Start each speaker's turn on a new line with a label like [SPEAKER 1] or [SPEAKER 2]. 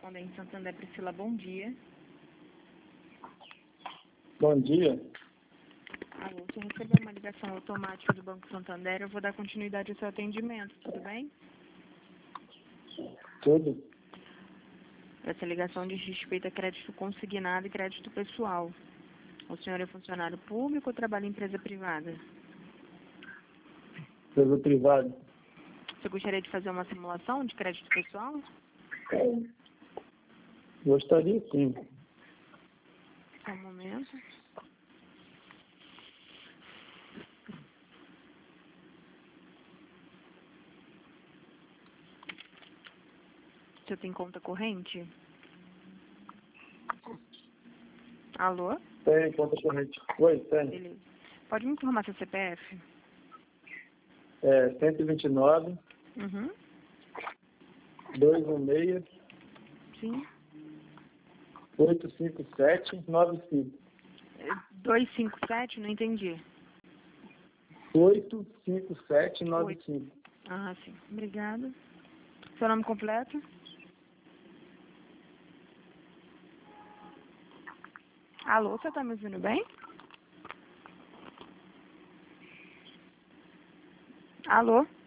[SPEAKER 1] Correspondente Santander, Priscila, bom dia.
[SPEAKER 2] Bom dia.
[SPEAKER 1] Alô, você recebeu uma ligação automática do Banco Santander, eu vou dar continuidade ao seu atendimento, tudo bem?
[SPEAKER 2] Tudo?
[SPEAKER 1] Essa ligação diz respeito a crédito consignado e crédito pessoal. O senhor é funcionário público ou trabalha em empresa privada?
[SPEAKER 2] Empresa privada.
[SPEAKER 1] Você gostaria de fazer uma simulação de crédito pessoal?
[SPEAKER 2] Gostaria sim.
[SPEAKER 1] Só um momento. Você tem conta corrente? Alô?
[SPEAKER 2] Tem conta corrente. Oi, tem.
[SPEAKER 1] Beleza. Pode me informar seu CPF?
[SPEAKER 2] 129
[SPEAKER 1] Uhum.
[SPEAKER 2] 216
[SPEAKER 1] Sim.
[SPEAKER 2] 857 95.
[SPEAKER 1] 257, não entendi.
[SPEAKER 2] 857 95.
[SPEAKER 1] Ah, sim. Obrigada. Seu nome completo? Alô, você tá me ouvindo bem? Alô?